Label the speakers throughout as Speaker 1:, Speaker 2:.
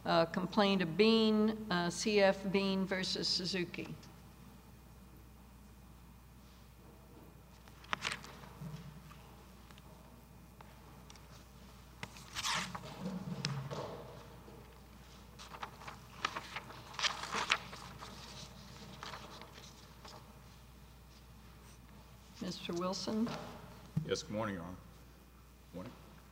Speaker 1: complaint of Bean, CF Bean versus Suzuki. Mr. Wilson?
Speaker 2: Yes, good morning, Your Honor. Morning.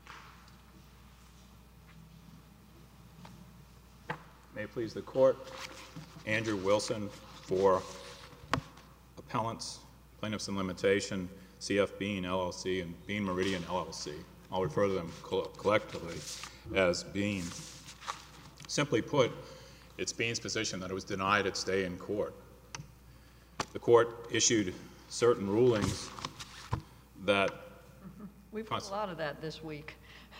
Speaker 2: May it please the Court, Andrew Wilson for appellants, plaintiffs in limitation, CF Bean LLC and Bean Meridian LLC. I'll refer to them collectively as Bean. Simply put, it's Bean's position that it was denied its day in court. The court issued certain rulings that
Speaker 1: We've had a lot of that this week.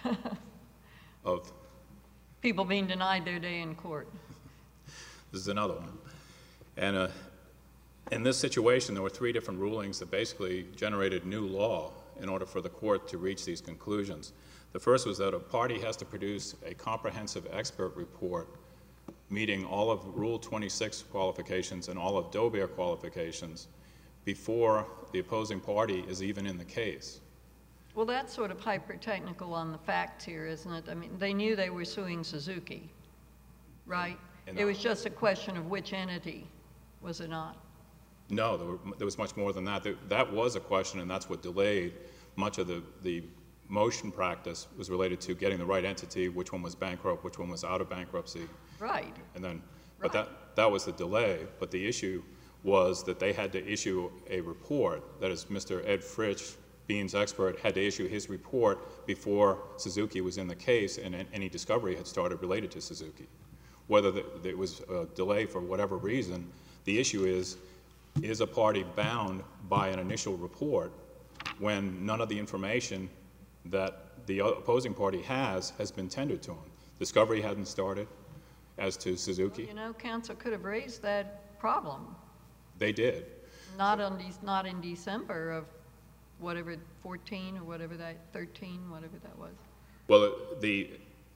Speaker 2: of
Speaker 1: people being denied their day in court.
Speaker 2: This is another one. And in this situation, there were three different rulings that basically generated new law in order for the court to reach these conclusions. The first was that a party has to produce a comprehensive expert report meeting all of Rule 26 qualifications and all of Doe-Bear qualifications before the opposing party is even in the case.
Speaker 1: Well, that's sort of hyper-technical on the facts here, isn't it? I mean, they knew they were suing Suzuki, right? It was just a question of which entity, was it not?
Speaker 2: No, there was much more than that. That was a question, and that's what delayed much of the motion practice was related to getting the right entity, which one was bankrupt, which one was out of bankruptcy.
Speaker 1: Right.
Speaker 2: And then, but that was the delay. But the issue was that they had to issue a report. That is, Mr. Ed Fritsch, Bean's expert, had to issue his report before Suzuki was in the case and any discovery had started related to Suzuki. Whether there was a delay for whatever reason, the issue is a party bound by an initial report when none of the information that the opposing party has been tendered to them? Discovery hadn't started as to Suzuki.
Speaker 1: Well, you know, counsel could have raised that problem.
Speaker 2: They did.
Speaker 1: Not in December of whatever 14 or whatever that 13, whatever that was.
Speaker 2: Well, the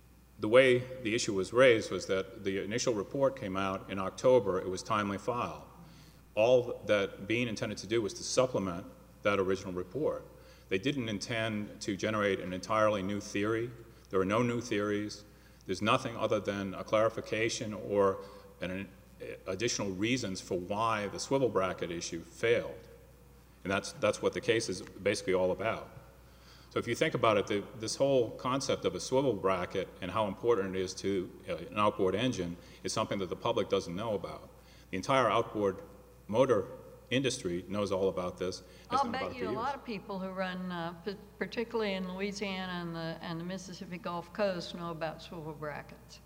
Speaker 2: way the issue was raised was that the initial report came out in October. It was timely filed. All that Bean intended to do was to supplement that original report. They didn't intend to generate an entirely new theory. There were no new theories. There's nothing other than a clarification or additional reasons for why the swivel bracket issue failed. And that's what the case is basically all about. So if you think about it, this whole concept of a swivel bracket and how important it is to an outboard engine is something that the public doesn't know about. The entire outboard motor industry knows all about this.
Speaker 1: I'll bet you a lot of people who run, particularly in Louisiana and the Mississippi Gulf Coast, know about swivel brackets.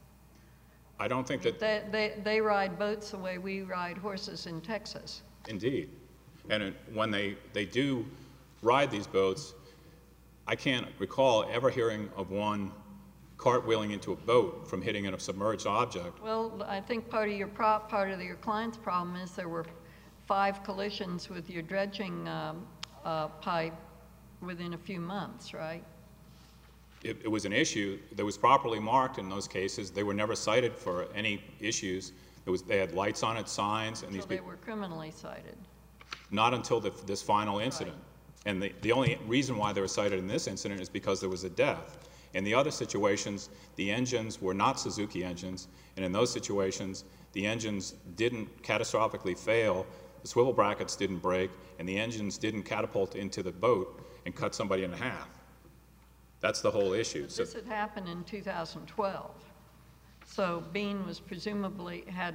Speaker 2: I don't think that...
Speaker 1: They ride boats the way we ride horses in Texas.
Speaker 2: Indeed. And when they do ride these boats, I can't recall ever hearing of one cartwheeling into a boat from hitting a submerged object.
Speaker 1: Well, I think part of your client's problem is there were 5 collisions with your dredging pipe within a few months, right?
Speaker 2: It was an issue that was properly marked in those cases. They were never cited for any issues. They had lights on it, signs, and
Speaker 1: until they were criminally cited.
Speaker 2: Not until this final incident. Right. And the only reason why they were cited in this incident is because there was a death. In the other situations, the engines were not Suzuki engines, and in those situations, the engines didn't catastrophically fail, the swivel brackets didn't break, and the engines didn't catapult into the boat and cut somebody in half. That's the whole issue.
Speaker 1: But this had happened in 2012. So Bean was presumably had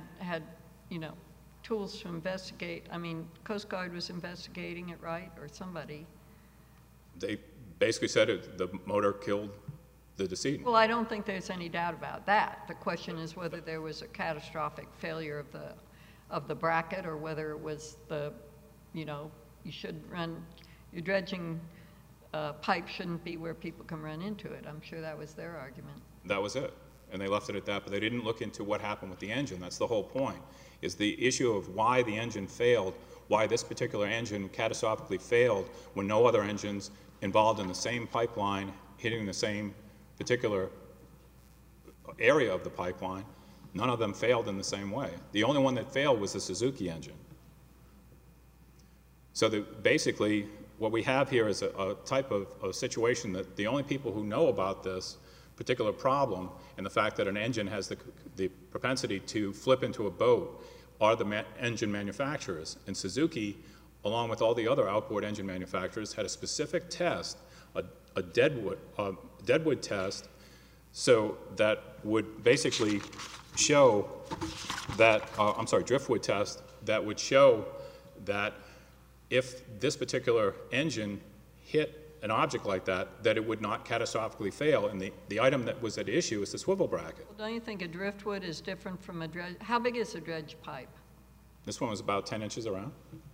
Speaker 1: tools to investigate. I mean, Coast Guard was investigating it, right, or somebody?
Speaker 2: They basically said the motor killed the decedent.
Speaker 1: Well, I don't think there's any doubt about that. The question is whether there was a catastrophic failure of the bracket, or whether it was you should run your dredging pipe shouldn't be where people can run into it. I'm sure that was their argument.
Speaker 2: That was it. And they left it at that, but they didn't look into what happened with the engine. That's the whole point, is the issue of why the engine failed, why this particular engine catastrophically failed when no other engines involved in the same pipeline hitting the same particular area of the pipeline, none of them failed in the same way. The only one that failed was the Suzuki engine. So basically, what we have here is a type of situation that the only people who know about this particular problem and the fact that an engine has the propensity to flip into a boat are the engine manufacturers. And Suzuki, along with all the other outboard engine manufacturers, had a specific test, a deadwood test, so that would basically show that, driftwood test, that would show that if this particular engine hit an object like that, that it would not catastrophically fail. And the item that was at issue is the swivel bracket.
Speaker 1: Well, don't you think a driftwood is different from a dredge? How big is a dredge pipe?
Speaker 2: This one was about 10 inches around.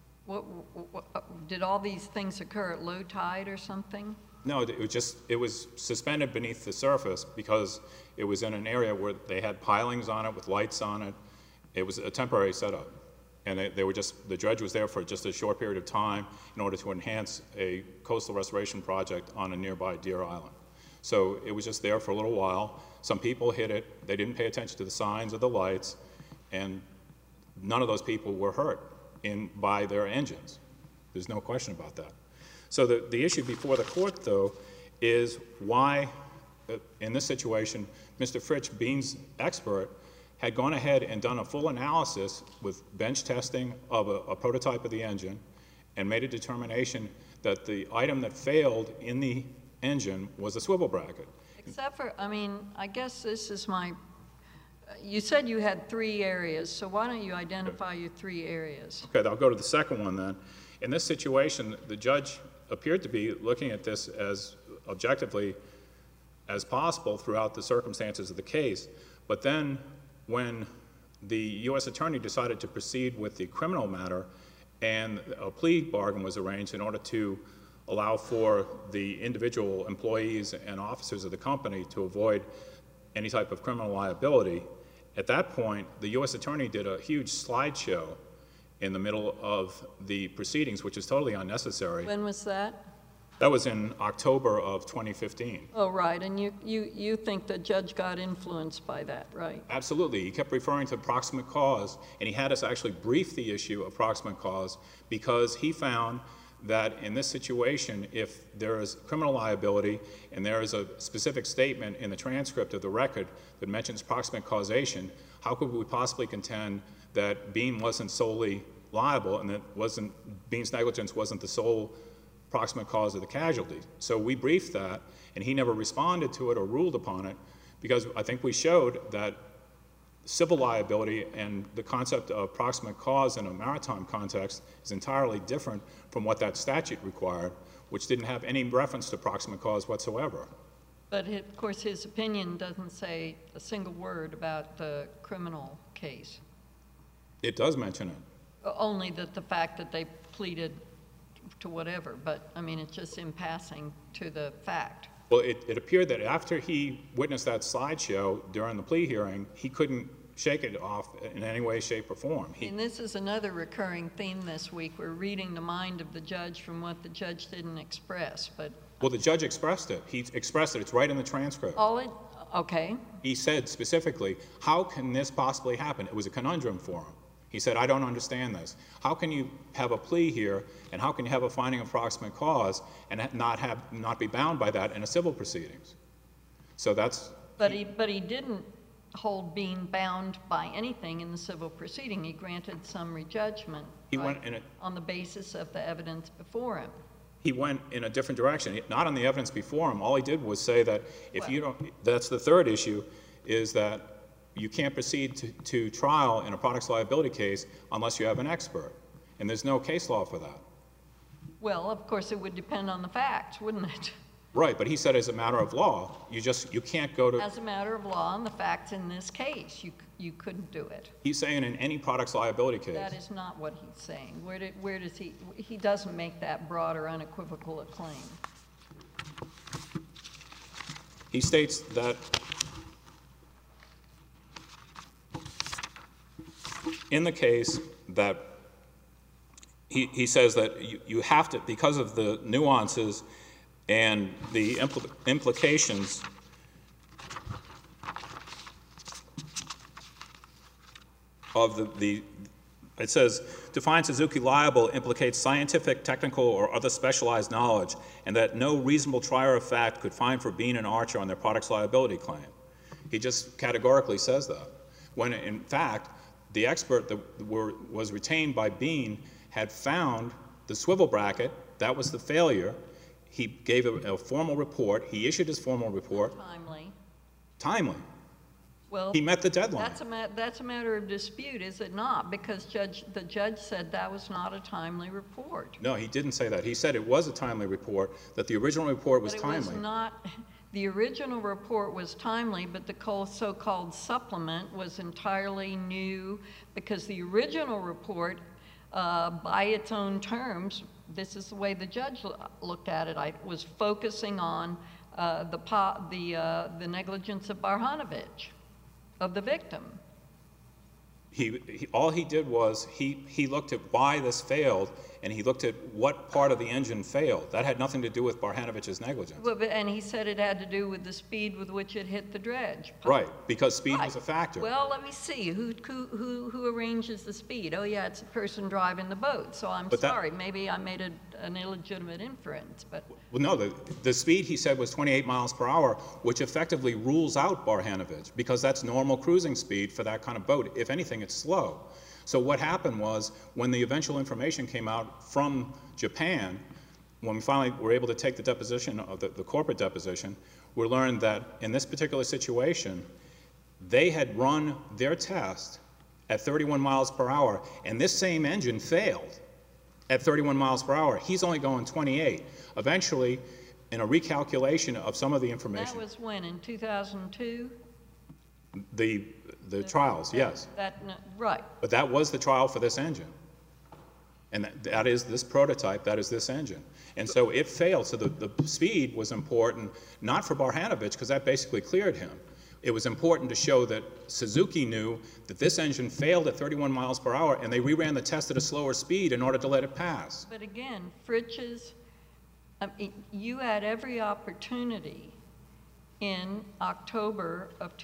Speaker 1: Did all these things occur at low tide or something?
Speaker 2: No, it was suspended beneath the surface because it was in an area where they had pilings on it with lights on it. It was a temporary setup. And the dredge was there for just a short period of time in order to enhance a coastal restoration project on a nearby Deer Island. So it was just there for a little while. Some people hit it. They didn't pay attention to the signs or the lights, and none of those people were hurt by their engines. There's no question about that. So the issue before the court, though, is why, in this situation, Mr. Fritsch, Bean's expert, had gone ahead and done a full analysis with bench testing of a prototype of the engine and made a determination that the item that failed in the engine was a swivel bracket.
Speaker 1: Except for, I mean, I guess this is you said you had 3 areas, so why don't you identify your 3 areas?
Speaker 2: Okay, I'll go to the second one then. In this situation, the judge appeared to be looking at this as objectively as possible throughout the circumstances of the case, but then when the U.S. attorney decided to proceed with the criminal matter and a plea bargain was arranged in order to allow for the individual employees and officers of the company to avoid any type of criminal liability, at that point, the U.S. attorney did a huge slideshow in the middle of the proceedings, which is totally unnecessary.
Speaker 1: When was that?
Speaker 2: That was in October of 2015.
Speaker 1: Oh, right, and you think the judge got influenced by that, right?
Speaker 2: Absolutely. He kept referring to proximate cause, and he had us actually brief the issue of proximate cause because he found that in this situation, if there is criminal liability and there is a specific statement in the transcript of the record that mentions proximate causation, how could we possibly contend that Bean wasn't solely liable and that Bean's negligence wasn't the sole proximate cause of the casualty? So we briefed that, and he never responded to it or ruled upon it because I think we showed that civil liability and the concept of proximate cause in a maritime context is entirely different from what that statute required, which didn't have any reference to proximate cause whatsoever.
Speaker 1: But of course his opinion doesn't say a single word about the criminal case.
Speaker 2: It does mention it.
Speaker 1: Only that the fact that they pleaded to whatever, but I mean it's just in passing to the fact.
Speaker 2: Well, it appeared that after he witnessed that slideshow during the plea hearing, he couldn't shake it off in any way, shape, or form.
Speaker 1: And this is another recurring theme this week. We're reading the mind of the judge from what the judge didn't express, but...
Speaker 2: Well, the judge expressed it. He expressed it. It's right in the transcript.
Speaker 1: Okay.
Speaker 2: He said specifically, how can this possibly happen? It was a conundrum for him. He said, I don't understand this. How can you have a plea here, and how can you have a finding of proximate cause and not be bound by that in a civil proceedings? So that's...
Speaker 1: But he didn't hold Bean bound by anything in the civil proceeding. He granted summary judgment on the basis of the evidence before him.
Speaker 2: He went in a different direction, not on the evidence before him. All he did was say that if you don't... That's the third issue, is that you can't proceed to trial in a products liability case unless you have an expert. And there's no case law for that. Well,
Speaker 1: of course, it would depend on the facts, wouldn't it?
Speaker 2: Right, but he said as a matter of law, you can't go to...
Speaker 1: As a matter of law, and the facts in this case, you couldn't do it.
Speaker 2: He's saying in any products liability case.
Speaker 1: That is not what he's saying. Where does he doesn't make that broad or unequivocal a claim.
Speaker 2: He states that in the case that he says that you have to, because of the nuances and the implications of it says, to find Suzuki liable implicates scientific, technical, or other specialized knowledge, and that no reasonable trier of fact could find for Bean and Archer on their product's liability claim. He just categorically says that, when in fact, the expert that was retained by Bean had found the swivel bracket. That was the failure. He gave a formal report. He issued his formal report. Timely.
Speaker 1: Well,
Speaker 2: he met the deadline.
Speaker 1: That's a matter of dispute, is it not? Because the judge said that was not a timely report.
Speaker 2: No, he didn't say that. He said it was a timely report, that the original report was timely.
Speaker 1: But it was not. The original report was timely, but the so-called supplement was entirely new, because the original report, by its own terms, this is the way the judge looked at it, was focusing on the negligence of Barhanovich, of the victim.
Speaker 2: All he did was he looked at why this failed, and he looked at what part of the engine failed. That had nothing to do with Barhanovich's negligence.
Speaker 1: Well, and he said it had to do with the speed with which it hit the dredge.
Speaker 2: Right, because speed was a factor.
Speaker 1: Well, let me see. Who arranges the speed? Oh, yeah, it's the person driving the boat. So I'm sorry. Maybe I made an illegitimate inference. But
Speaker 2: well, no, the speed, he said, was 28 miles per hour, which effectively rules out Barhanovich, because that's normal cruising speed for that kind of boat. If anything, it's slow. So what happened was, when the eventual information came out from Japan, when we finally were able to take the deposition of the corporate deposition, we learned that in this particular situation, they had run their test at 31 miles per hour, and this same engine failed at 31 miles per hour. He's only going 28. Eventually, in a recalculation of some of the information.
Speaker 1: That was when, in 2002?
Speaker 2: The trials, yes.
Speaker 1: Right.
Speaker 2: But that was the trial for this engine. And that is this prototype, that is this engine. And so it failed. So the speed was important, not for Barhanovich, because that basically cleared him. It was important to show that Suzuki knew that this engine failed at 31 miles per hour, and they reran the test at a slower speed in order to let it pass.
Speaker 1: But again, Fritsch's, you had every opportunity in October of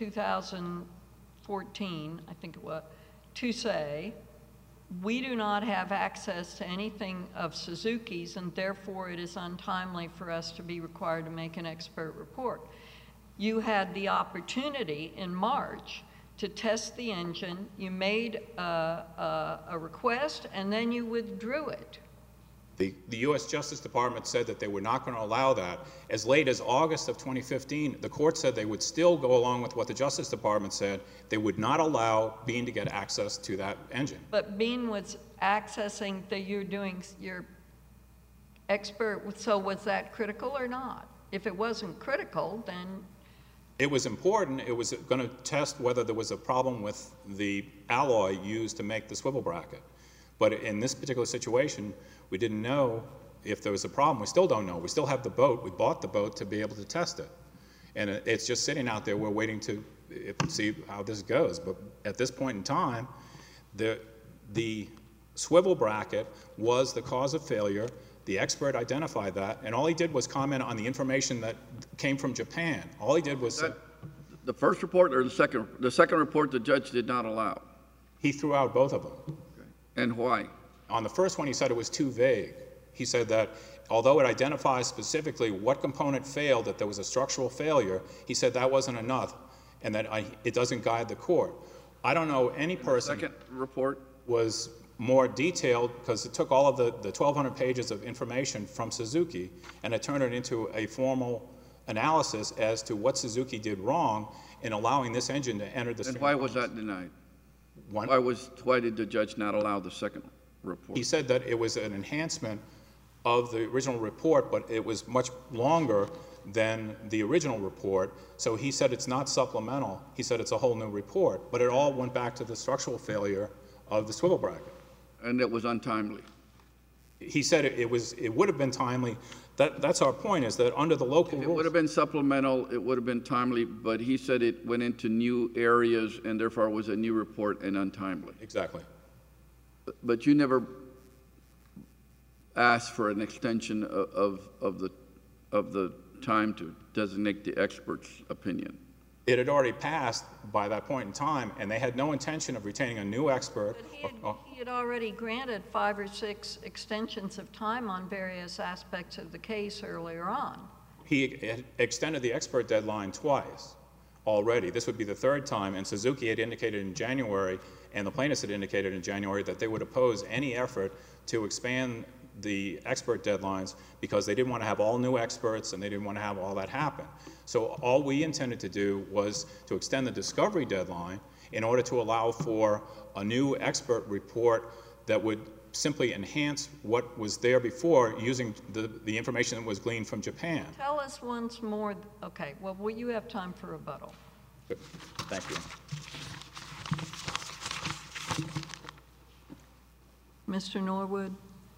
Speaker 1: 2014, I think it was, to say, we do not have access to anything of Suzuki's, and therefore it is untimely for us to be required to make an expert report. You had the opportunity in March to test the engine. You made a request, and then you withdrew it.
Speaker 2: The U.S. Justice Department said that they were not going to allow that. As late as August of 2015, the court said they would still go along with what the Justice Department said. They would not allow Bean to get access to that engine.
Speaker 1: But Bean was accessing your expert, so was that critical or not? If it wasn't critical, then...
Speaker 2: It was important. It was going to test whether there was a problem with the alloy used to make the swivel bracket. But in this particular situation, we didn't know if there was a problem. We still don't know. We still have the boat. We bought the boat to be able to test it. And it's just sitting out there. We're waiting to see how this goes. But at this point in time, the swivel bracket was the cause of failure. The expert identified that, and all he did was comment on the information that came from Japan. All he did was...
Speaker 3: The first report or the second? The second report the judge did not allow.
Speaker 2: He threw out both of them.
Speaker 3: Okay. And why?
Speaker 2: On the first one, he said it was too vague. He said that although it identifies specifically what component failed, that there was a structural failure, he said that wasn't enough, and that it doesn't guide the court. I don't know any person...
Speaker 3: The second report?
Speaker 2: Was more detailed, because it took all of the 1,200 pages of information from Suzuki, and it turned it into a formal analysis as to what Suzuki did wrong in allowing this engine to enter the...
Speaker 3: And why was that denied? Why did the judge not allow the second report?
Speaker 2: He said that it was an enhancement of the original report, but it was much longer than the original report, so he said it's not supplemental. He said it's a whole new report, but it all went back to the structural failure of the swivel bracket.
Speaker 3: And it was untimely.
Speaker 2: He said it would have been timely. That's our point, is that under the local rules...
Speaker 3: It would have been supplemental, it would have been timely, but he said it went into new areas and therefore was a new report and untimely.
Speaker 2: Exactly.
Speaker 3: But you never asked for an extension of the time to designate the expert's opinion.
Speaker 2: It had already passed by that point in time, and they had no intention of retaining a new expert.
Speaker 1: But he had already granted 5 or 6 extensions of time on various aspects of the case earlier on.
Speaker 2: He had extended the expert deadline twice already. This would be the 3rd time, and Suzuki had indicated in January, and the plaintiffs had indicated in January, that they would oppose any effort to expand the expert deadlines because they didn't want to have all new experts and they didn't want to have all that happen. So all we intended to do was to extend the discovery deadline in order to allow for a new expert report that would simply enhance what was there before using the information that was gleaned from Japan.
Speaker 1: Tell us once more. Okay, well, will you have time for rebuttal?
Speaker 2: Good. Thank you.
Speaker 1: Mr. Norwood?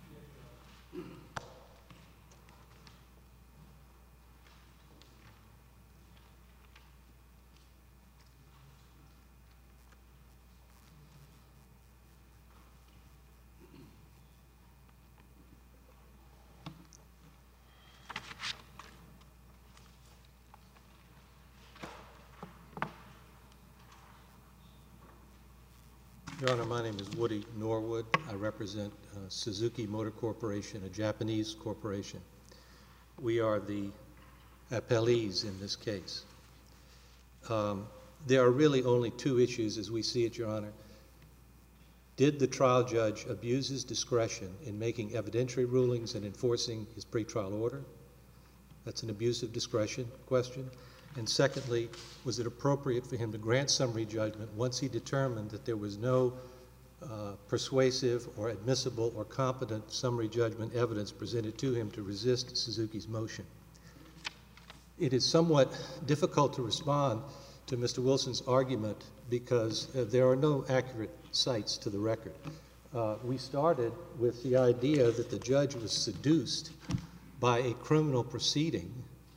Speaker 4: Your Honor, my name is Woody Norwood. I represent Suzuki Motor Corporation, a Japanese corporation. We are the appellees in this case. There are really only 2 issues as we see it, Your Honor. Did the trial judge abuse his discretion in making evidentiary rulings and enforcing his pretrial order? That's an abuse of discretion question. And secondly, was it appropriate for him to grant summary judgment once he determined that there was no persuasive or admissible or competent summary judgment evidence presented to him to resist Suzuki's motion? It is somewhat difficult to respond to Mr. Wilson's argument because there are no accurate cites to the record. We started with the idea that the judge was seduced by a criminal proceeding.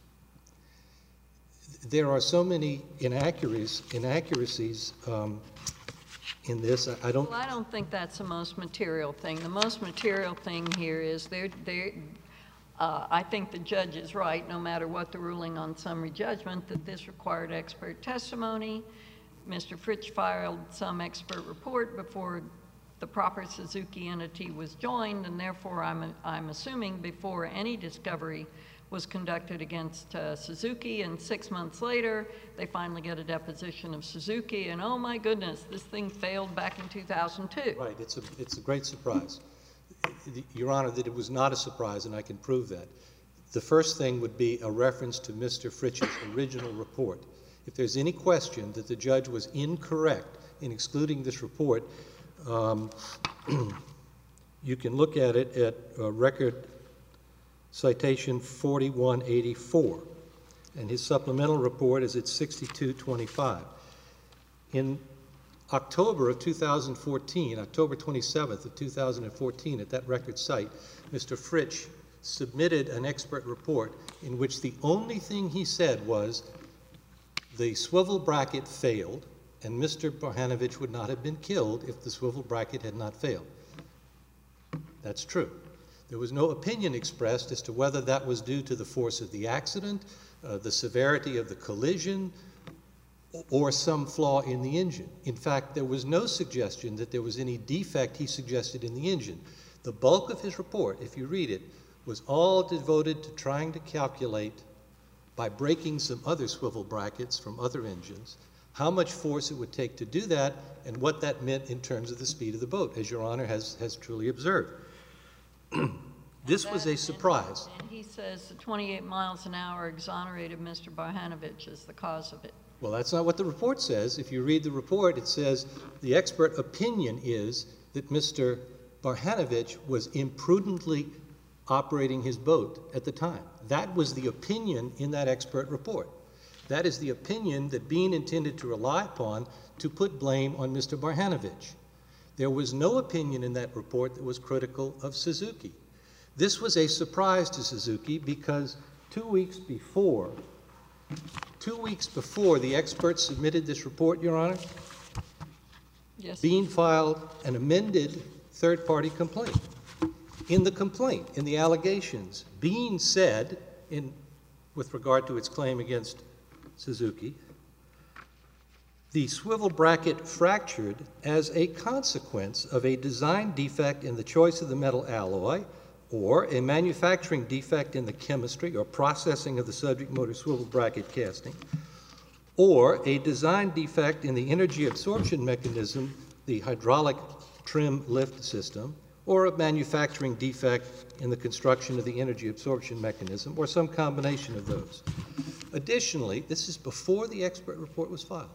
Speaker 4: There are so many inaccuracies in this. I don't
Speaker 1: think that's the most material thing. The most material thing here is I think the judge is right, no matter what the ruling on summary judgment, that this required expert testimony. Mr. Fritsch filed some expert report before the proper Suzuki entity was joined, and therefore I'm assuming before any discovery was conducted against Suzuki, and 6 months later, they finally get a deposition of Suzuki, and oh my goodness, this thing failed back in 2002.
Speaker 4: Right, it's a great surprise. Your Honor, that it was not a surprise, and I can prove that. The first thing would be a reference to Mr. Fritsch's original report. If there's any question that the judge was incorrect in excluding this report, you can look at it at record citation 4184, and his supplemental report is at 6225. In October of 2014, October 27th of 2014, at that record site, Mr. Fritsch submitted an expert report in which the only thing he said was the swivel bracket failed, and Mr. Barhanovich would not have been killed if the swivel bracket had not failed. That's true. There was no opinion expressed as to whether that was due to the force of the accident, the severity of the collision, or some flaw in the engine. In fact, there was no suggestion that there was any defect he suggested in the engine. The bulk of his report, if you read it, was all devoted to trying to calculate, by breaking some other swivel brackets from other engines, how much force it would take to do that and what that meant in terms of the speed of the boat, as Your Honor has truly observed. This was a surprise.
Speaker 1: And he says the 28 miles an hour exonerated Mr. Barhanovich as the cause of it.
Speaker 4: Well, that's not what the report says. If you read the report, it says the expert opinion is that Mr. Barhanovich was imprudently operating his boat at the time. That was the opinion in that expert report. That is the opinion that Bean intended to rely upon to put blame on Mr. Barhanovich. There was no opinion in that report that was critical of Suzuki. This was a surprise to Suzuki because 2 weeks before the experts submitted this report, Your Honor,
Speaker 1: yes,
Speaker 4: Bean filed an amended third-party complaint. In the complaint, in the allegations, Bean said, with regard to its claim against Suzuki, The swivel bracket fractured as a consequence of a design defect in the choice of the metal alloy, or a manufacturing defect in the chemistry or processing of the subject motor swivel bracket casting, or a design defect in the energy absorption mechanism, the hydraulic trim lift system, or a manufacturing defect in the construction of the energy absorption mechanism, or some combination of those. Additionally, this is before the expert report was filed.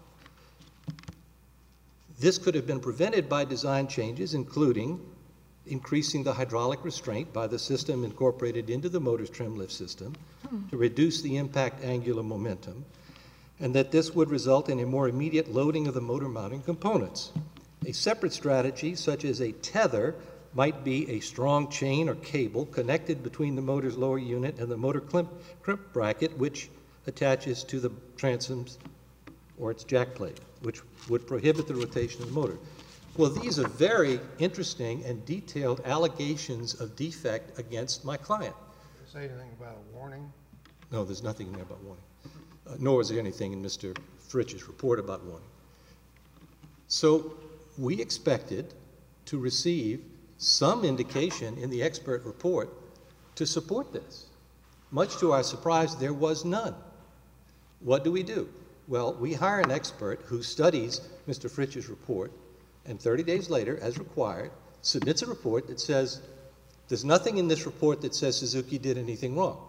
Speaker 4: This could have been prevented by design changes, including increasing the hydraulic restraint by the system incorporated into the motor's trim lift system to reduce the impact angular momentum, and that this would result in a more immediate loading of the motor mounting components. A separate strategy, such as a tether, might be a strong chain or cable connected between the motor's lower unit and the motor crimp bracket, which attaches to the transoms or its jack plate, which would prohibit the rotation of the motor. Well, these are very interesting and detailed allegations of defect against my client.
Speaker 5: Did it say anything about a warning?
Speaker 4: No, there's nothing in there about warning. Nor is there anything in Mr. Fritch's report about warning. So we expected to receive some indication in the expert report to support this. Much to our surprise, there was none. What do? Well, we hire an expert who studies Mr. Fritch's report, and 30 days later, as required, submits a report that says, there's nothing in this report that says Suzuki did anything wrong.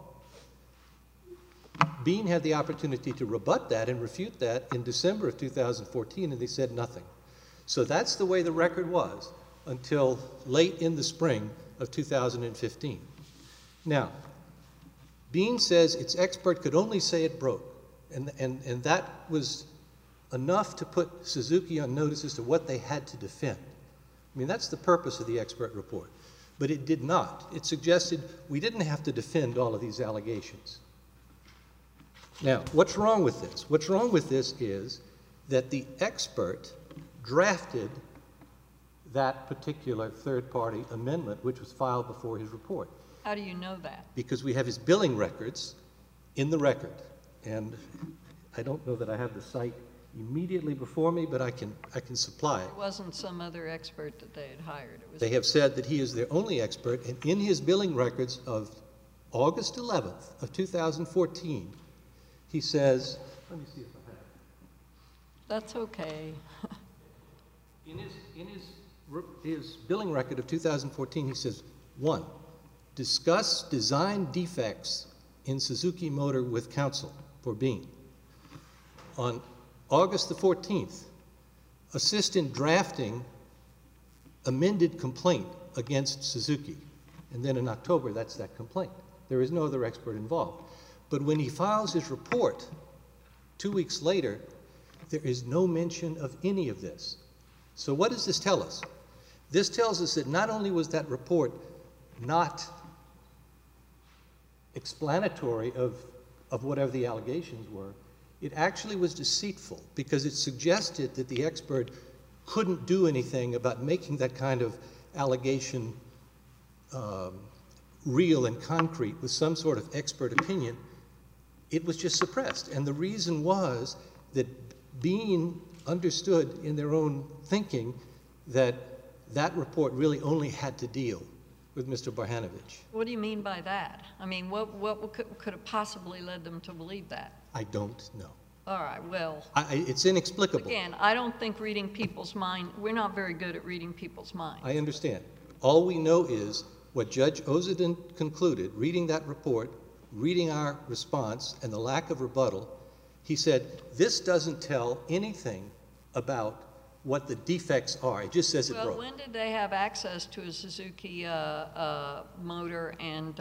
Speaker 4: Bean had the opportunity to rebut that and refute that in December of 2014, and they said nothing. So that's the way the record was until late in the spring of 2015. Now, Bean says its expert could only say it broke, and that was enough to put Suzuki on notice as to what they had to defend. I mean, that's the purpose of the expert report. But it did not. It suggested we didn't have to defend all of these allegations. Now, what's wrong with this? What's wrong with this is that the expert drafted that particular third-party amendment, which was filed before his report.
Speaker 1: How do you know that?
Speaker 4: Because we have his billing records in the record. And I don't know that I have the site immediately before me, but I can supply it.
Speaker 1: It wasn't some other expert that they had hired. It was
Speaker 4: They have said that he is their only expert, and in his billing records of August 11th of 2014, he says, let me see if I have it.
Speaker 1: That's okay.
Speaker 4: In his billing record of 2014, he says, 1, discuss design defects in Suzuki motor with counsel for Bean. On August the 14th, assist in drafting amended complaint against Suzuki. And then in October, that's that complaint. There is no other expert involved. But when he files his report 2 weeks later, there is no mention of any of this. So what does this tell us? This tells us that not only was that report not explanatory of whatever the allegations were, it actually was deceitful because it suggested that the expert couldn't do anything about making that kind of allegation real and concrete with some sort of expert opinion. It was just suppressed. And the reason was that Bean understood in their own thinking that that report really only had to deal with Mr. Barhanovich.
Speaker 1: What do you mean by that? I mean, what could have possibly led them to believe that?
Speaker 4: I don't know.
Speaker 1: All right, well,
Speaker 4: It's inexplicable.
Speaker 1: again, I don't think reading people's mind, we're not very good at reading people's minds.
Speaker 4: I understand. All we know is what Judge Ozodin concluded, reading that report, reading our response, and the lack of rebuttal. He said, this doesn't tell anything about what the defects are. It just says it
Speaker 1: Well,
Speaker 4: broke.
Speaker 1: when did they have access to a Suzuki motor and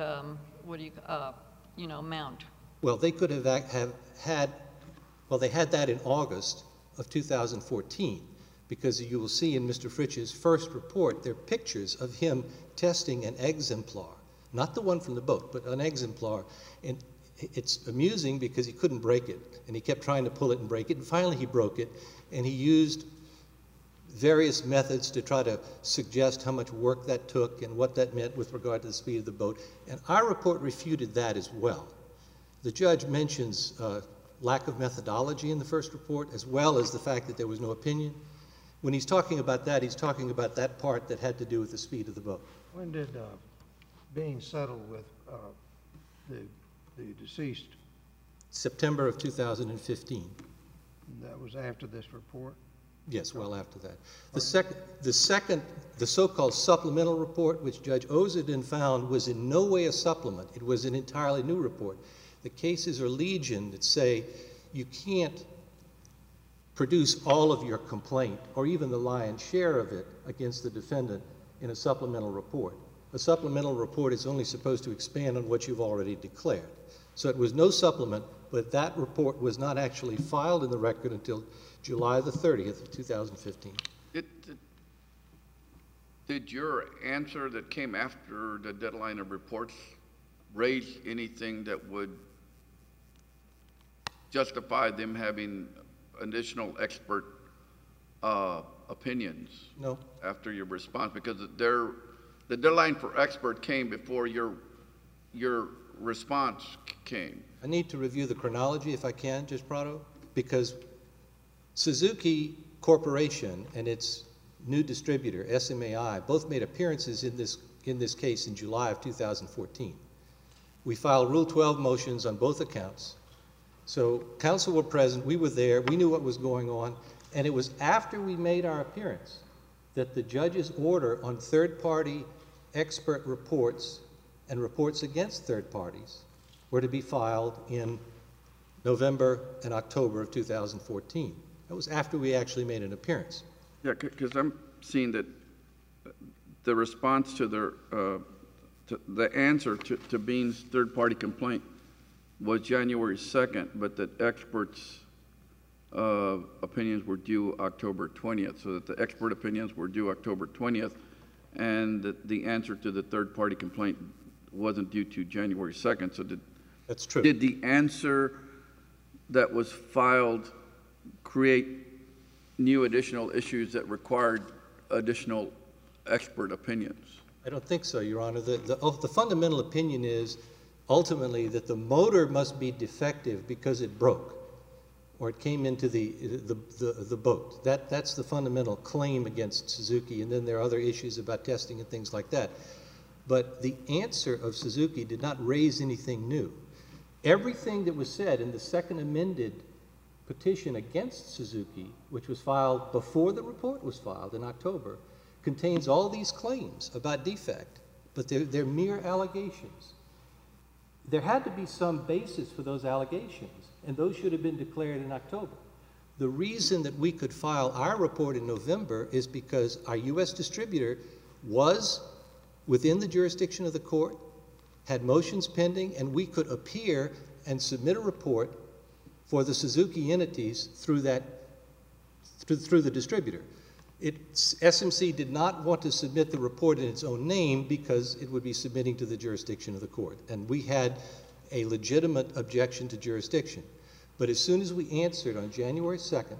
Speaker 1: mount?
Speaker 4: Well, they could have had, well, they had that in August of 2014, because you will see in Mr. Fritch's first report, there are pictures of him testing an exemplar, not the one from the boat, but an exemplar. And it's amusing because he couldn't break it, and he kept trying to pull it and break it, and finally he broke it, and he used various methods to try to suggest how much work that took and what that meant with regard to the speed of the boat. And our report refuted that as well. The judge mentions lack of methodology in the first report, as well as the fact that there was no opinion. When he's talking about that, he's talking about that part that had to do with the speed of the boat.
Speaker 5: When did Bean settle with the deceased?
Speaker 4: September of 2015.
Speaker 5: That was after this report?
Speaker 4: Yes, well after that. The so-called supplemental report, which Judge Ozodin found, was in no way a supplement. It was an entirely new report. The cases are legion that say you can't produce all of your complaint, or even the lion's share of it, against the defendant in a supplemental report. A supplemental report is only supposed to expand on what you've already declared. So it was no supplement, but that report was not actually filed in the record until July the 30th of 2015.
Speaker 3: Did your answer that came after the deadline of reports raise anything that would justify them having additional expert opinions?
Speaker 4: No.
Speaker 3: After your response? Because the deadline for expert came before your response came.
Speaker 4: I need to review the chronology if I can, Judge Prado, because Suzuki Corporation and its new distributor, SMAI, both made appearances in this case in July of 2014. We filed Rule 12 motions on both accounts. So counsel were present, we were there, we knew what was going on, and it was after we made our appearance that the judge's order on third-party expert reports and reports against third parties were to be filed in November and October of 2014. That was after we actually made an appearance.
Speaker 3: Yeah, because I'm seeing that the response to the answer to Bean's third-party complaint was January 2nd, but that experts' opinions were due October 20th, so that the expert opinions were due October 20th, and that the answer to the third-party complaint wasn't due to January 2nd. So
Speaker 4: That's true.
Speaker 3: did the answer that was filed create new additional issues that required additional expert opinions?
Speaker 4: I don't think so, Your Honor. The fundamental opinion is ultimately that the motor must be defective because it broke or it came into the boat. That's the fundamental claim against Suzuki, and then there are other issues about testing and things like that. But the answer of Suzuki did not raise anything new. Everything that was said in the second amended petition against Suzuki, which was filed before the report was filed in October, contains all these claims about defect, but they're mere allegations. There had to be some basis for those allegations, and those should have been declared in October. The reason that we could file our report in November is because our U.S. distributor was within the jurisdiction of the court, had motions pending, and we could appear and submit a report for the Suzuki entities through the distributor. SMC did not want to submit the report in its own name because it would be submitting to the jurisdiction of the court, and we had a legitimate objection to jurisdiction. But as soon as we answered on January 2nd,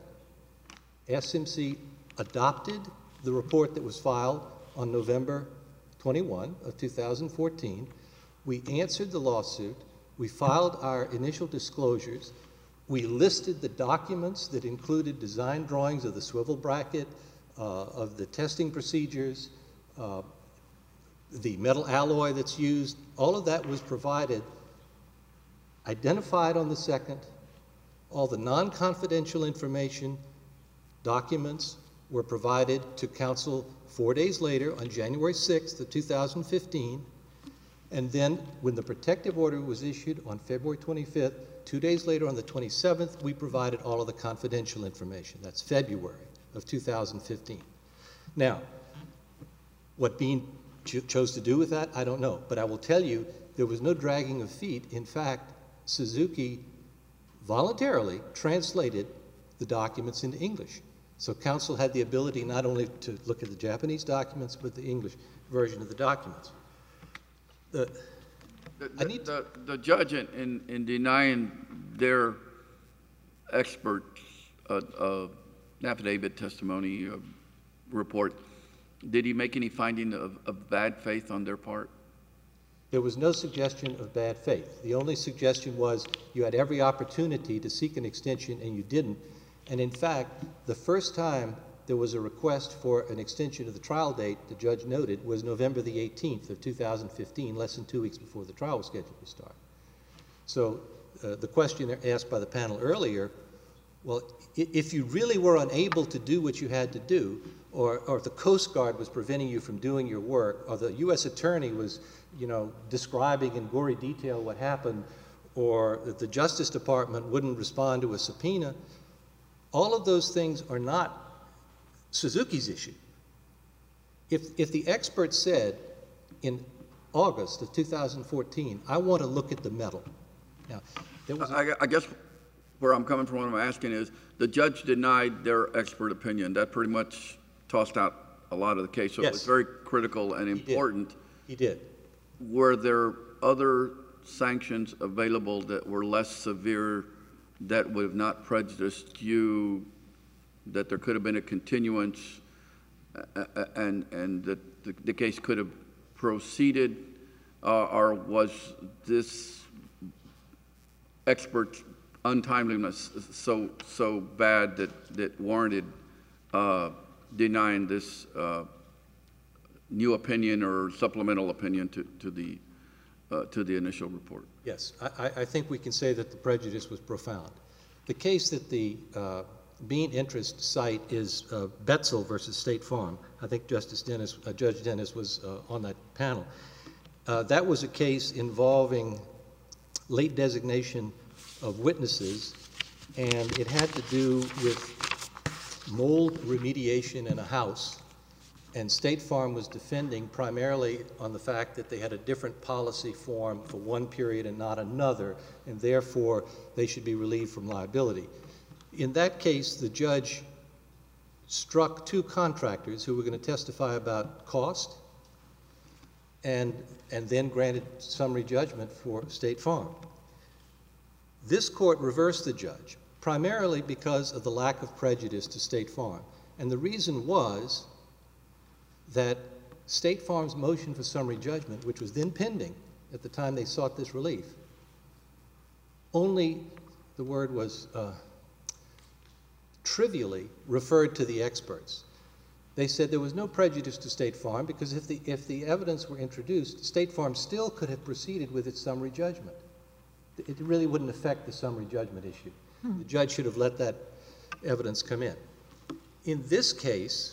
Speaker 4: SMC adopted the report that was filed on November 21 of 2014. We answered the lawsuit. We filed our initial disclosures. We listed the documents that included design drawings of the swivel bracket, of the testing procedures, the metal alloy that's used. All of that was provided, identified on the 2nd. All the non-confidential information, documents were provided to counsel 4 days later on January 6th of 2015. And then when the protective order was issued on February 25th, 2 days later on the 27th, we provided all of the confidential information. That's February of 2015. Now, what Bean chose to do with that, I don't know. But I will tell you, there was no dragging of feet. In fact, Suzuki voluntarily translated the documents into English. So counsel had the ability not only to look at the Japanese documents, but the English version of the documents.
Speaker 3: The judge, in denying their expert affidavit testimony report, did he make any finding of bad faith on their part?
Speaker 4: There was no suggestion of bad faith. The only suggestion was you had every opportunity to seek an extension and you didn't. And in fact, the first time there was a request for an extension of the trial date, the judge noted, was November the 18th of 2015, less than 2 weeks before the trial was scheduled to start. So the question asked by the panel earlier, well, if you really were unable to do what you had to do, or if the Coast Guard was preventing you from doing your work, or the U.S. Attorney was, describing in gory detail what happened, or that the Justice Department wouldn't respond to a subpoena, all of those things are not Suzuki's issue. If the expert said in August of 2014, I want to look at the metal. Now, there was
Speaker 3: I guess where I'm coming from, what I'm asking is, the judge denied their expert opinion. That pretty much tossed out a lot of the case. So
Speaker 4: Yes.
Speaker 3: it was very critical and important.
Speaker 4: He did.
Speaker 3: Were there other sanctions available that were less severe that would have not prejudiced you, that there could have been a continuance and that the case could have proceeded, or was this expert untimeliness so bad that warranted denying this new opinion or supplemental opinion to the initial report?
Speaker 4: Yes, I think we can say that the prejudice was profound. The case that the Bean interest cite is Betzel versus State Farm. I think Judge Dennis was on that panel. That was a case involving late designation of witnesses, and it had to do with mold remediation in a house, and State Farm was defending primarily on the fact that they had a different policy form for one period and not another, and therefore they should be relieved from liability. In that case, the judge struck two contractors who were going to testify about cost and then granted summary judgment for State Farm. This court reversed the judge, primarily because of the lack of prejudice to State Farm. And the reason was that State Farm's motion for summary judgment, which was then pending at the time they sought this relief, only, the word was trivially referred to the experts. They said there was no prejudice to State Farm because if the evidence were introduced, State Farm still could have proceeded with its summary judgment. It really wouldn't affect the summary judgment issue. The judge should have let that evidence come in. In this case,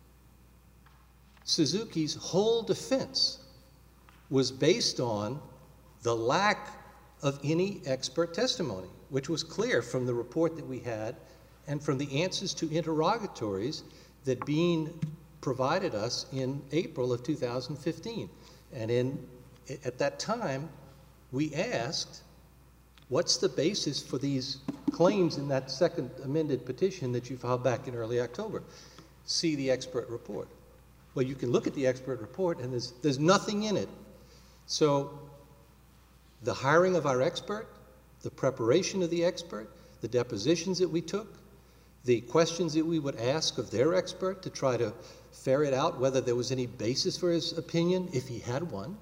Speaker 4: Suzuki's whole defense was based on the lack of any expert testimony, which was clear from the report that we had and from the answers to interrogatories that Bean provided us in April of 2015. And at that time, we asked, what's the basis for these claims in that second amended petition that you filed back in early October? See the expert report. Well, you can look at the expert report and there's nothing in it. So the hiring of our expert, the preparation of the expert, the depositions that we took, the questions that we would ask of their expert to try to ferret out whether there was any basis for his opinion, if he had one,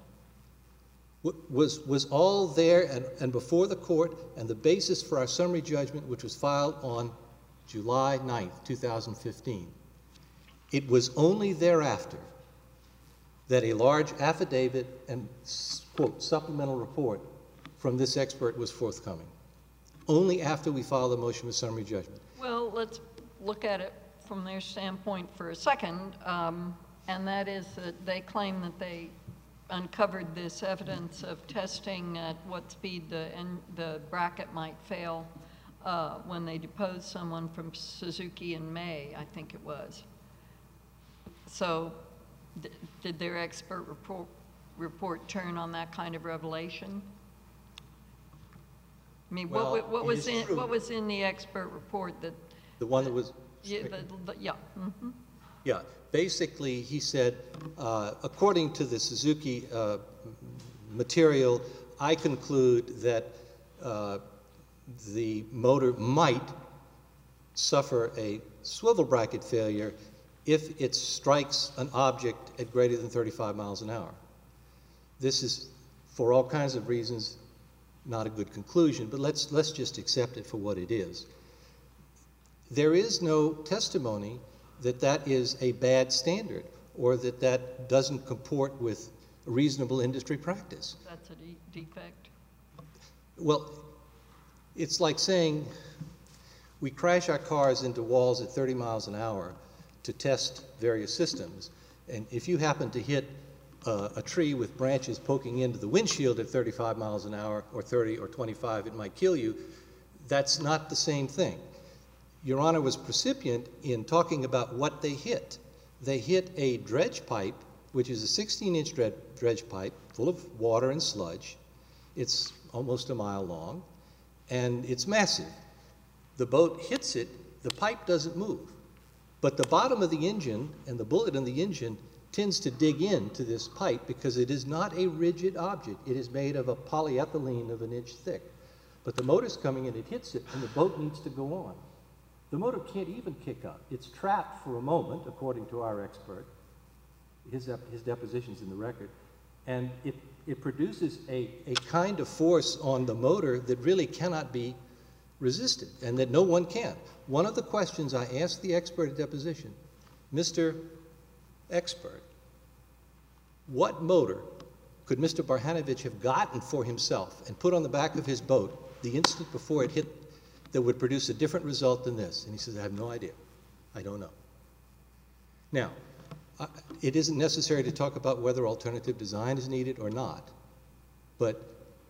Speaker 4: was all there and before the court, and the basis for our summary judgment, which was filed on July 9th, 2015. It was only thereafter that a large affidavit and, quote, supplemental report from this expert was forthcoming. Only after we filed a motion with summary judgment.
Speaker 1: Well, let's look at it from their standpoint for a second, and that is that they claim that they uncovered this evidence of testing at what speed the bracket might fail when they deposed someone from Suzuki in May, I think it was. So did their expert report turn on that kind of revelation? I mean,
Speaker 4: Well,
Speaker 1: what was in the expert report that...
Speaker 4: The one that was...
Speaker 1: Yeah. Mm-hmm.
Speaker 4: Yeah. Basically, he said, according to the Suzuki material, I conclude that the motor might suffer a swivel bracket failure if it strikes an object at greater than 35 miles an hour. This is for all kinds of reasons, not a good conclusion, but let's just accept it for what it is. There is no testimony that that is a bad standard or that that doesn't comport with reasonable industry practice.
Speaker 1: That's a defect?
Speaker 4: Well, it's like saying we crash our cars into walls at 30 miles an hour to test various systems, and if you happen to hit a tree with branches poking into the windshield at 35 miles an hour, or 30 or 25, it might kill you. That's not the same thing. Your Honor was precipient in talking about what they hit. They hit a dredge pipe, which is a 16-inch dredge pipe full of water and sludge. It's almost a mile long, and it's massive. The boat hits it, the pipe doesn't move. But the bottom of the engine and the bullet in the engine tends to dig into this pipe because it is not a rigid object. It is made of a polyethylene of an inch thick. But the motor's coming in, it hits it, and the boat needs to go on. The motor can't even kick up. It's trapped for a moment, according to our expert. His deposition's in the record. And it produces a kind of force on the motor that really cannot be resisted, and that no one can. One of the questions I asked the expert at deposition, Mr. Expert, what motor could Mr. Barhanovich have gotten for himself and put on the back of his boat the instant before it hit that would produce a different result than this? And he says, I have no idea. I don't know. Now, it isn't necessary to talk about whether alternative design is needed or not, but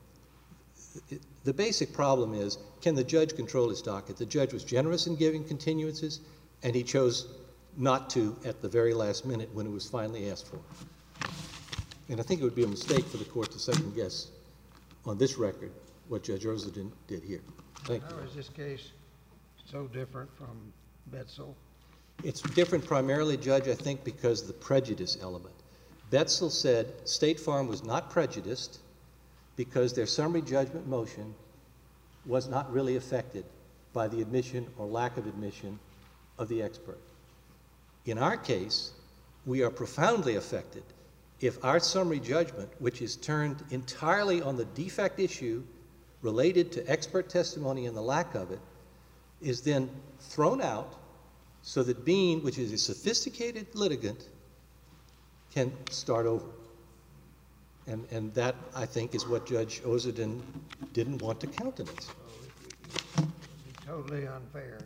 Speaker 4: the basic problem is, can the judge control his docket? The judge was generous in giving continuances, and he chose not to at the very last minute when it was finally asked for. And I think it would be a mistake for the court to second guess on this record what Judge Rosedin did here. Thank you.
Speaker 5: How is this case so different from Betzel?
Speaker 4: It's different primarily, Judge, I think, because of the prejudice element. Betzel said State Farm was not prejudiced because their summary judgment motion was not really affected by the admission or lack of admission of the expert. In our case, we are profoundly affected if our summary judgment, which is turned entirely on the defect issue related to expert testimony and the lack of it, is then thrown out so that Bean, which is a sophisticated litigant, can start over. And that, I think, is what Judge Rosedin didn't want to countenance.
Speaker 5: So it would be totally unfair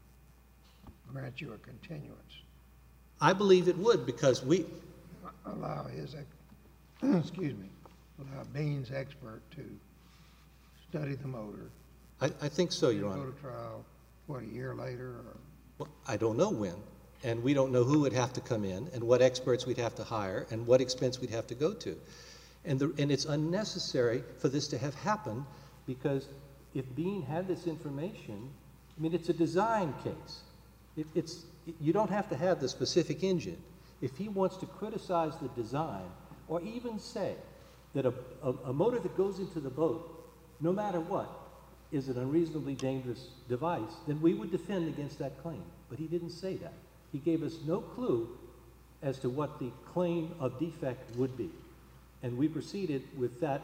Speaker 5: to grant you a continuance.
Speaker 4: I believe it would, because we...
Speaker 5: Allow his, excuse me, allow Bean's expert to study the motor.
Speaker 4: I think so, Your Honor.
Speaker 5: Go to trial, what, a year later? Or?
Speaker 4: Well, I don't know when, and we don't know who would have to come in, and what experts we'd have to hire, and what expense we'd have to go to. And it's unnecessary for this to have happened, because if Bean had this information, I mean, it's a design case. You don't have to have the specific engine. If he wants to criticize the design, or even say that a motor that goes into the boat, no matter what, is an unreasonably dangerous device, then we would defend against that claim. But he didn't say that. He gave us no clue as to what the claim of defect would be. And we proceeded with that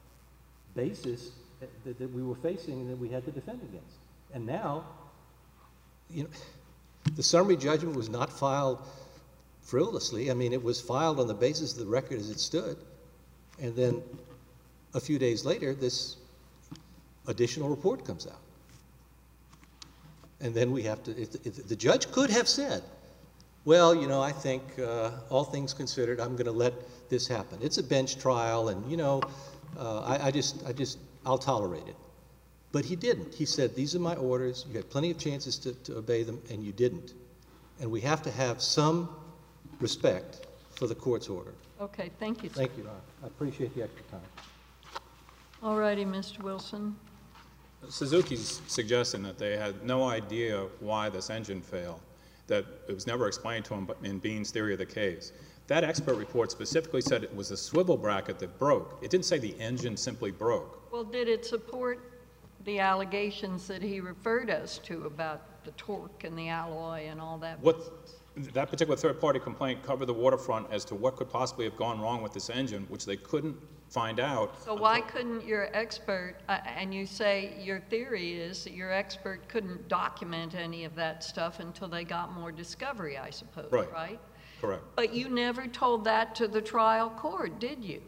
Speaker 4: basis that we were facing and that we had to defend against. And now, you know, the summary judgment was not filed frivolously. I mean, it was filed on the basis of the record as it stood. And then a few days later, this additional report comes out. And then we have to, the judge could have said, well, you know, I think all things considered, I'm going to let this happen. It's a bench trial, and, you know, I'll tolerate it. But he didn't. He said, these are my orders. You had plenty of chances to obey them, and you didn't. And we have to have some respect for the court's order.
Speaker 1: Okay, thank you, sir.
Speaker 4: Thank you, Your Honor. I appreciate the extra time.
Speaker 1: All righty, Mr. Wilson.
Speaker 2: Suzuki's suggesting that they had no idea why this engine failed, that it was never explained to them in Bean's theory of the case. That expert report specifically said it was a swivel bracket that broke. It didn't say the engine simply broke.
Speaker 1: Well, did it support the allegations that he referred us to about the torque and the alloy and all that?
Speaker 2: That particular third-party complaint covered the waterfront as to what could possibly have gone wrong with this engine, which they couldn't find out.
Speaker 1: So why couldn't your expert, and you say your theory is that your expert couldn't document any of that stuff until they got more discovery, I suppose,
Speaker 2: Right.
Speaker 1: right?
Speaker 2: Correct.
Speaker 1: But you never told that to the trial court, did you?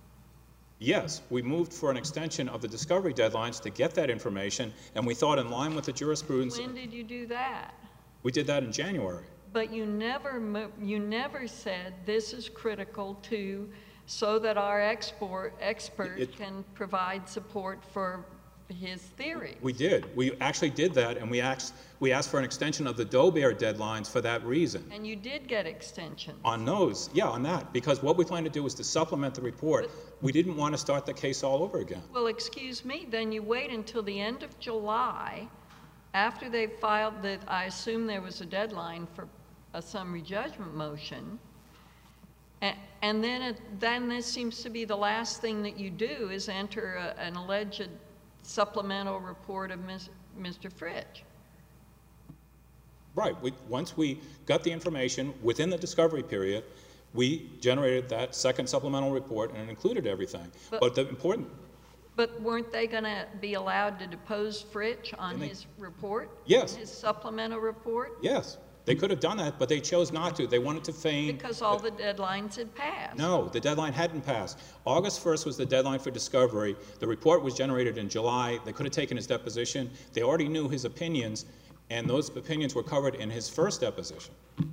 Speaker 2: Yes, we moved for an extension of the discovery deadlines to get that information, and we thought in line with the jurisprudence.
Speaker 1: When did you do that?
Speaker 2: We did that in January.
Speaker 1: But you never said this is critical to, so that our expert can provide support for his theory.
Speaker 2: We did. We actually did that, and we asked for an extension of the Doe-Bear deadlines for that reason.
Speaker 1: And you did get extensions.
Speaker 2: On those, yeah, on that, because what we planned to do was to supplement the report. We didn't want to start the case all over again.
Speaker 1: Well, excuse me, then you wait until the end of July, after they filed that, I assume there was a deadline for a summary judgment motion, and then this seems to be the last thing that you do is enter an alleged supplemental report of Mr. Fritsch.
Speaker 2: Right. Once we got the information within the discovery period, we generated that second supplemental report, and it included everything. But the important...
Speaker 1: But weren't they going to be allowed to depose Fritsch on his report?
Speaker 2: Yes.
Speaker 1: His supplemental report?
Speaker 2: Yes. They could have done that, but they chose not to. They wanted to feign...
Speaker 1: Because all the deadlines had passed.
Speaker 2: No, the deadline hadn't passed. August 1st was the deadline for discovery. The report was generated in July. They could have taken his deposition. They already knew his opinions, and those opinions were covered in his first deposition.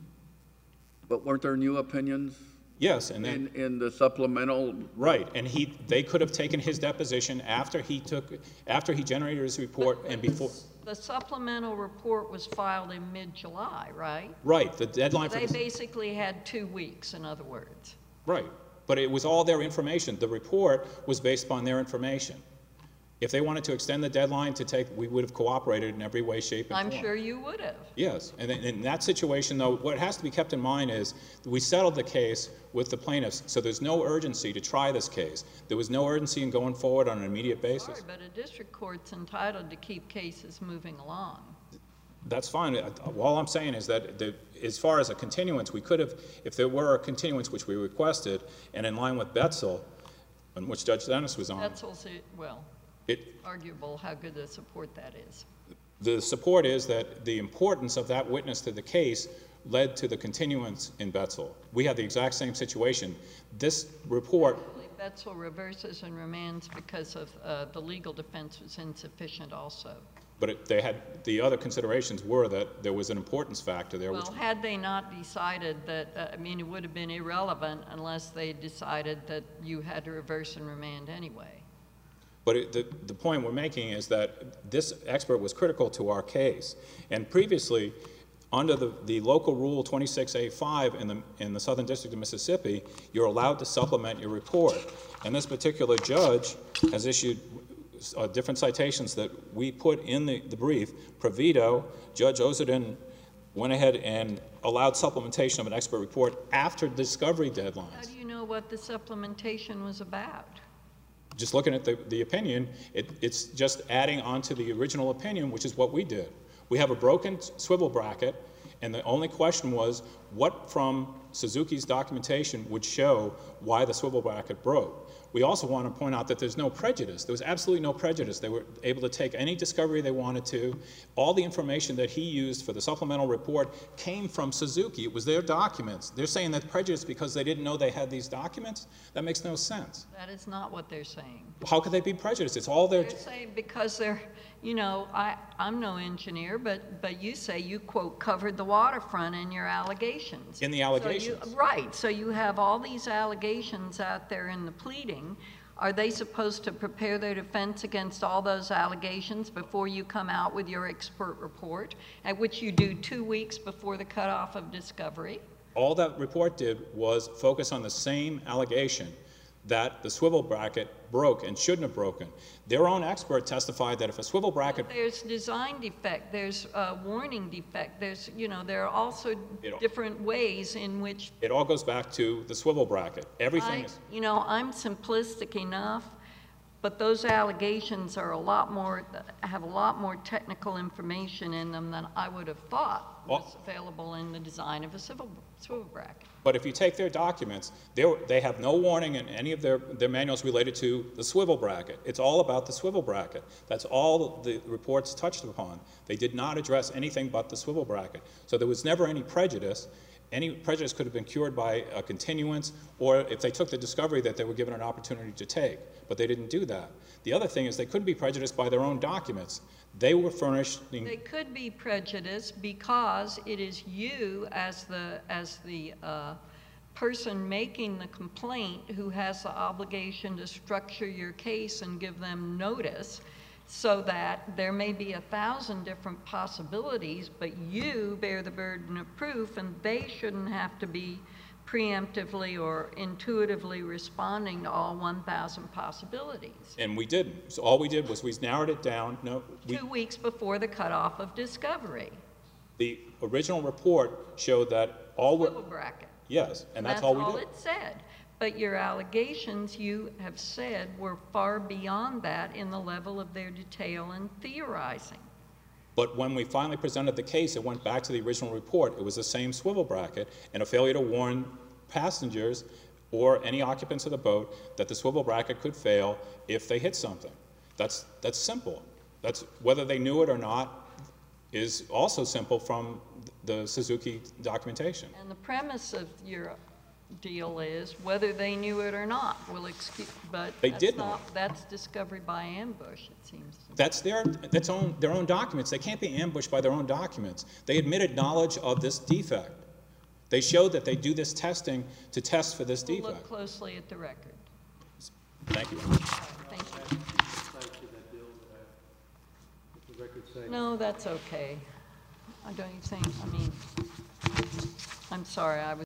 Speaker 3: But weren't there new opinions?
Speaker 2: Yes, and then...
Speaker 3: In the supplemental?
Speaker 2: Right, and they could have taken his deposition after he generated his report and before...
Speaker 1: The supplemental report was filed in mid-July, right?
Speaker 2: Right, the deadline for...
Speaker 1: They basically had 2 weeks, in other words.
Speaker 2: Right, but it was all their information. The report was based upon their information. If they wanted to extend the deadline to take, we would have cooperated in every way, shape, and form.
Speaker 1: I'm sure you would have.
Speaker 2: Yes, and in that situation, though, what has to be kept in mind is we settled the case with the plaintiffs, so there's no urgency to try this case. There was no urgency in going forward on an immediate basis.
Speaker 1: Sorry, but a district court's entitled to keep cases moving along.
Speaker 2: That's fine. All I'm saying is that as far as a continuance, we could have, if there were a continuance which we requested, and in line with Betzel, on which Judge Dennis was on.
Speaker 1: Betzel's, well, arguable how good a support that is.
Speaker 2: The support is that the importance of that witness to the case led to the continuance in Betzel. We had the exact same situation. This report...
Speaker 1: Betzel reverses and remands because of the legal defense was insufficient also.
Speaker 2: But the other considerations were that there was an importance factor there.
Speaker 1: Well, had they not decided that, it would have been irrelevant unless they decided that you had to reverse and remand anyway.
Speaker 2: But the point we're making is that this expert was critical to our case. And previously, under the local rule 26A5 in the Southern District of Mississippi, you're allowed to supplement your report. And this particular judge has issued different citations that we put in the brief. Provito, Judge Ozerden went ahead and allowed supplementation of an expert report after discovery deadlines.
Speaker 1: How do you know what the supplementation was about?
Speaker 2: Just looking at the opinion, it's just adding on to the original opinion, which is what we did. We have a broken swivel bracket, and the only question was what from Suzuki's documentation would show why the swivel bracket broke. We also want to point out that there's no prejudice. There was absolutely no prejudice. They were able to take any discovery they wanted to. All the information that he used for the supplemental report came from Suzuki. It was their documents. They're saying that prejudice because they didn't know they had these documents? That makes no sense.
Speaker 1: That is not what they're saying.
Speaker 2: How could they be prejudiced? It's all their...
Speaker 1: They're saying because they're, I'm no engineer, but you say you, quote, covered the waterfront in your allegations.
Speaker 2: In the allegations.
Speaker 1: Right. So you have all these allegations out there in the pleading. Are they supposed to prepare their defense against all those allegations before you come out with your expert report, at which you do 2 weeks before the cutoff of discovery?
Speaker 2: All that report did was focus on the same allegation, that the swivel bracket broke and shouldn't have broken. Their own expert testified that if a swivel bracket...
Speaker 1: But there's design defect, there's warning defect, there's, there are also different ways in which...
Speaker 2: It all goes back to the swivel bracket. Everything is...
Speaker 1: I'm simplistic enough. But those allegations are a lot more, have a lot more technical information in them than I would have thought was available in the design of a swivel bracket.
Speaker 2: But if you take their documents, they have no warning in any of their manuals related to the swivel bracket. It's all about the swivel bracket. That's all the reports touched upon. They did not address anything but the swivel bracket. So there was never any prejudice. Any prejudice could have been cured by a continuance, or if they took the discovery that they were given an opportunity to take. But they didn't do that. The other thing is they couldn't be prejudiced by their own documents. They were furnished.
Speaker 1: They could be prejudiced because it is you as the person making the complaint who has the obligation to structure your case and give them notice, so that there may be 1,000 different possibilities, but you bear the burden of proof, and they shouldn't have to be preemptively or intuitively responding to all 1,000 possibilities.
Speaker 2: And we didn't. So all we did was we narrowed it down. No,
Speaker 1: 2 weeks before the cutoff of discovery.
Speaker 2: the original report showed that all were.
Speaker 1: Swivel bracket.
Speaker 2: Yes, and that's all we did.
Speaker 1: That's all it said. But your allegations, you have said, were far beyond that in the level of their detail and theorizing.
Speaker 2: But when we finally presented the case, it went back to the original report. It was the same swivel bracket and a failure to warn passengers or any occupants of the boat that the swivel bracket could fail if they hit something. That's simple. That's whether they knew it or not is also simple from the Suzuki documentation.
Speaker 1: And the premise of your deal is whether they knew it or not. But
Speaker 2: They
Speaker 1: that's
Speaker 2: did
Speaker 1: not. That's discovery by ambush, it seems to me.
Speaker 2: That's their own documents. They can't be ambushed by their own documents. They admitted knowledge of this defect. They showed that they do this testing to test for this
Speaker 1: We'll
Speaker 2: defect.
Speaker 1: look closely at the record.
Speaker 2: Thank you.
Speaker 1: Thank you. No, that's okay. Don't you think? I mean, I'm sorry, I was